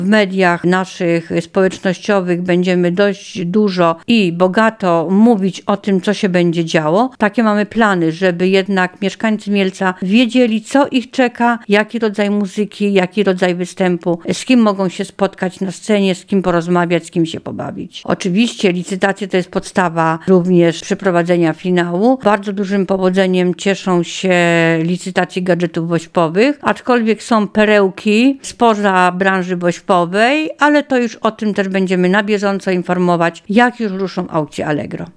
w mediach naszych społecznościowych będziemy dość dużo i bogato mówić o tym, co się będzie działo. Takie mamy plany, żeby jednak mieszkańcy Mielca wiedzieli, co ich czeka, jaki rodzaj muzyki, jaki rodzaj występu, z kim mogą się spotkać na scenie, z kim porozmawiać, z kim się pobawić. Oczywiście licytacje to jest podstawa również przeprowadzenia finału. Bardzo dużym powodzeniem cieszą się licytacje gadżetów wośpowych, aczkolwiek są perełki spoza branży wośpowej, ale to już o tym też będziemy na bieżąco informować, jak już ruszą aukcje Allegro.